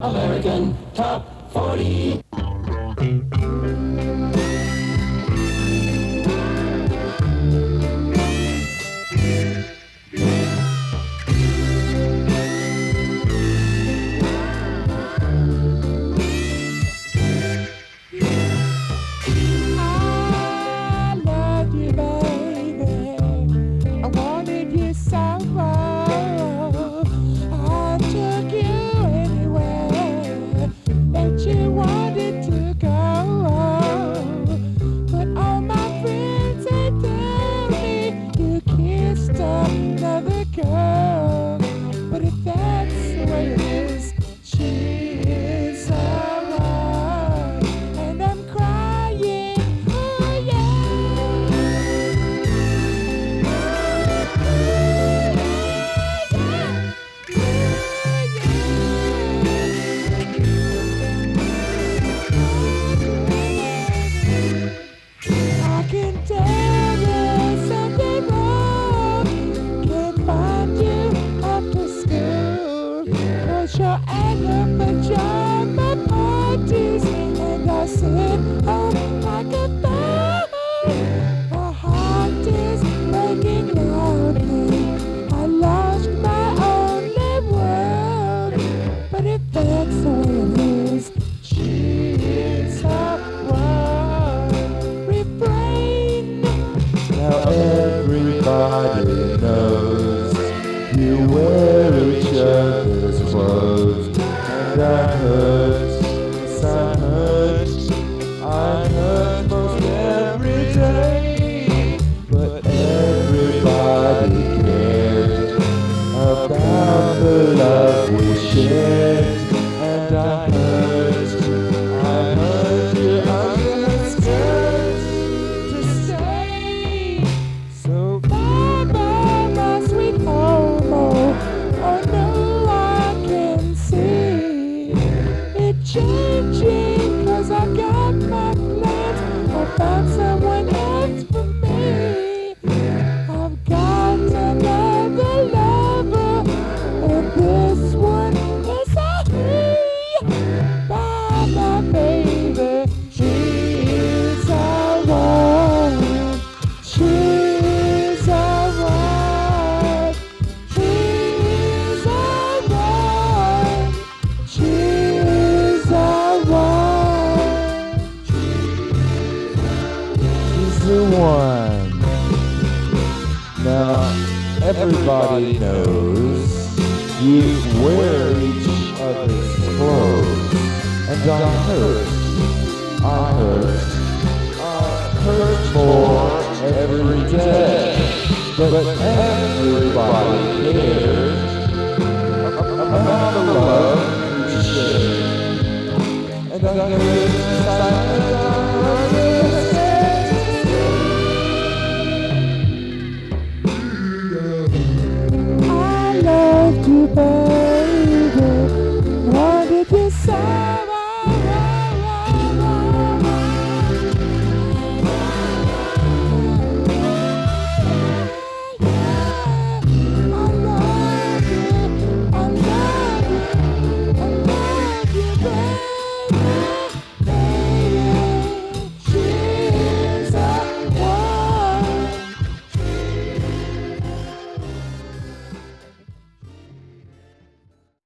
American Top 40. I loved you, baby. I wanted you so much. I took you anywhere that you wanted to go. But all my friends, they tell me you kissed another girl. But if that's the way it is, she is alright. And I'm crying, oh I can tell there's something wrong. Can't find you after school. 'Cause you're at the pajama parties, and I sit up like a phone. My heart is breaking loudly. I lost my only world. But if that's the way it is, she is alright. Refrain. Now everybody knows you wear each other's clothes. And I hurt, yes I hurt most every day. But everybody cared about the love we shared. And I hurt you under the skirts to stay. So Bye bye, my sweet homo. Oh no, I can see it changing, 'cause I got my plans. I found someone else for me. I've got another lover, and this one is a he. Bye bye, baby. She's alright. She's alright. She's alright. She's alright. she's the one. Now everybody knows you wear each other's clothes. And I hurt more every day. But everybody cared about the love we shared. And I